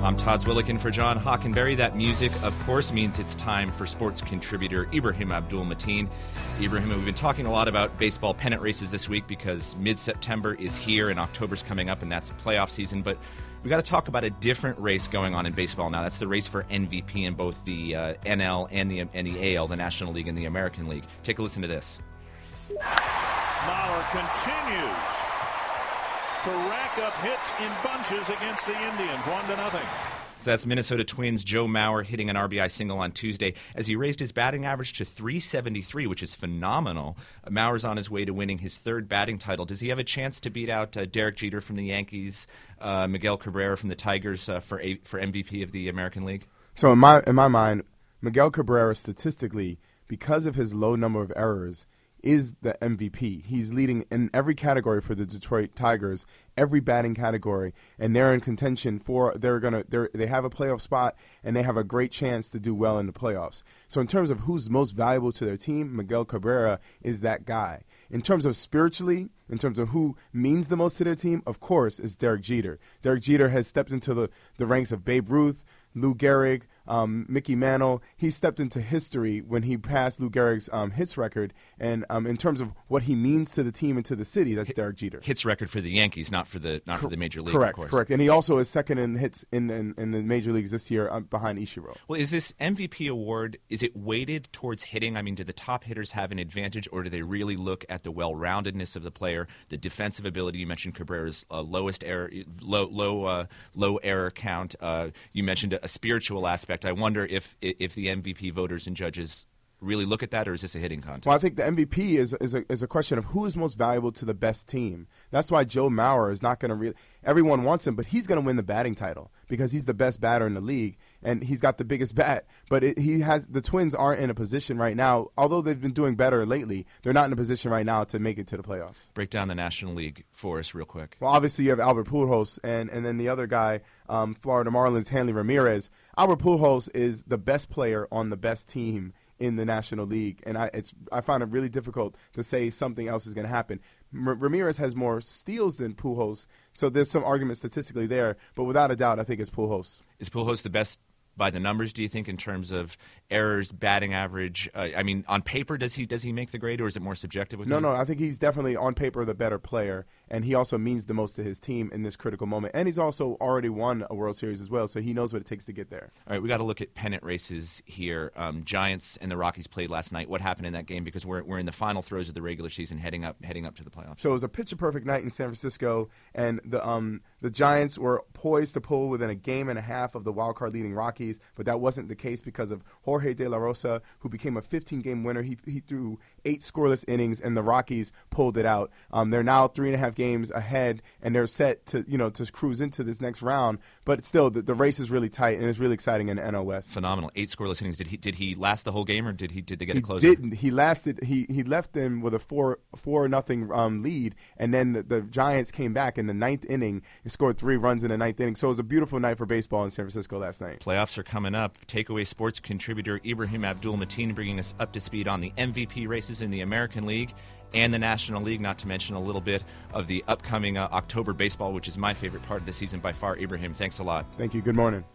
I'm Todd Zwillican for John Hockenberry. That music, of course, means it's time for sports contributor Ibrahim Abdul-Mateen. Ibrahim, we've been talking a lot about baseball pennant races this week because mid-September is here and October's coming up, and that's playoff season. But we got to talk about a different race going on in baseball now. That's the race for MVP in both the NL and the AL, the National League and the American League. Take a listen to this. Lauer continues to rack up hits in bunches against the Indians, 1-0. So that's Minnesota Twins' Joe Mauer hitting an RBI single on Tuesday as he raised his batting average to .373, which is phenomenal. Mauer's on his way to winning his third batting title. Does he have a chance to beat out Derek Jeter from the Yankees, Miguel Cabrera from the Tigers for MVP of the American League? So in my mind, Miguel Cabrera statistically, because of his low number of errors, is the MVP. He's leading in every category for the Detroit Tigers, every batting category, and they're in contention for they have a playoff spot and they have a great chance to do well in the playoffs. So in terms of who's most valuable to their team, Miguel Cabrera is that guy. In terms of spiritually, in terms of who means the most to their team, of course, is Derek Jeter. Derek Jeter has stepped into the ranks of Babe Ruth, Lou Gehrig, Mickey Mantle. He stepped into history when he passed Lou Gehrig's hits record. And in terms of what he means to the team and to the city, that's Derek Jeter. Hits record for the Yankees, not for the major league. Correct, of course. correct. And he also is second in hits in the major leagues this year behind Ichiro. Well, is this MVP award, is it weighted towards hitting? I mean, do the top hitters have an advantage, or do they really look at the well-roundedness of the player, the defensive ability? You mentioned Cabrera's lowest error, low error count. You mentioned a spiritual aspect. I wonder if the MVP voters and judges really look at that, or is this a hitting contest? Well, I think the MVP is a question of who is most valuable to the best team. That's why Joe Mauer is not going to really – everyone wants him, but he's going to win the batting title because he's the best batter in the league, and he's got the biggest bat. But the Twins aren't in a position right now, although they've been doing better lately, they're not in a position right now to make it to the playoffs. Break down the National League for us real quick. Well, obviously you have Albert Pujols, and then the other guy, Florida Marlins, Hanley Ramirez. Albert Pujols is the best player on the best team in the National League, and I find it really difficult to say something else is going to happen. Ramirez has more steals than Pujols, so there's some argument statistically there, but without a doubt, I think it's Pujols. Is Pujols the best by the numbers, do you think, in terms of errors, batting average? I mean, on paper, does he make the grade, or is it more subjective with him? No, I think he's definitely, on paper, the better player, and he also means the most to his team in this critical moment. And he's also already won a World Series as well, so he knows what it takes to get there. All right, we got to look at pennant races here. Giants and the Rockies played last night. What happened in that game? Because we're in the final throes of the regular season, heading up to the playoffs. So it was a picture-perfect night in San Francisco, and the Giants were poised to pull within a game and a half of the wild card leading Rockies, but that wasn't the case because of Jorge De La Rosa, who became a 15-game winner. He threw 8 scoreless innings, and the Rockies pulled it out. They're now 3.5 games ahead, and they're set to cruise into this next round. But still, the race is really tight, and it's really exciting in the NL West. Phenomenal. 8 scoreless innings. Did he last the whole game, or did they get a closer? He didn't. He lasted. He left them with a 4-0 lead, and then the Giants came back in the 9th inning and scored 3 runs in the 9th inning. So it was a beautiful night for baseball in San Francisco last night. Playoffs are coming up. Takeaway sports contributor Ibrahim Abdul-Mateen bringing us up to speed on the MVP races in the American League and the National League, not to mention a little bit of the upcoming October baseball, which is my favorite part of the season by far. Ibrahim, thanks a lot. Thank you. Good morning.